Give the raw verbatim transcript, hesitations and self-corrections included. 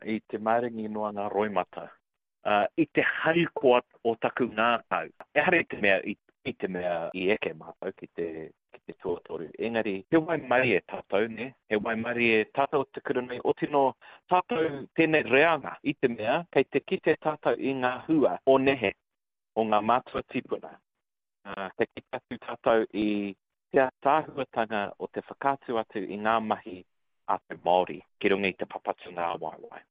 i te maringi noa ngā roimata. Uh, I te haikoa o taku ngā tau. E hare te mea i, i te mea i eke mātou ki te, ki te tuatoru. Engari, he wai mari e tātou, ne? He wai mari e tātou te kurunei o tino tātou tēnei reanga i te mea, kei te kite tātou i ngā hua o nehe o ngā mātua tipuna. Uh, te kite atu tātou i te tāhuatanga o te whakātu atu i ngā mahi a te Māori, ki runga i te papatu ngā waiwai.